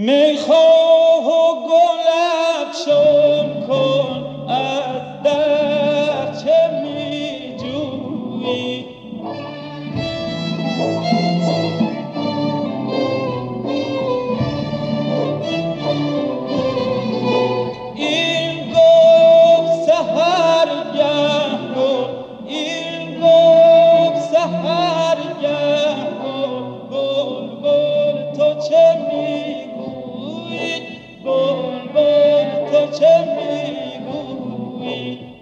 میخواه و گل افشان کن از در چه می جویی. این گفت سحرگه رو، این گفت سحرگه رو، بلبل تو چه میگویی، بلبل تو چه میگویی.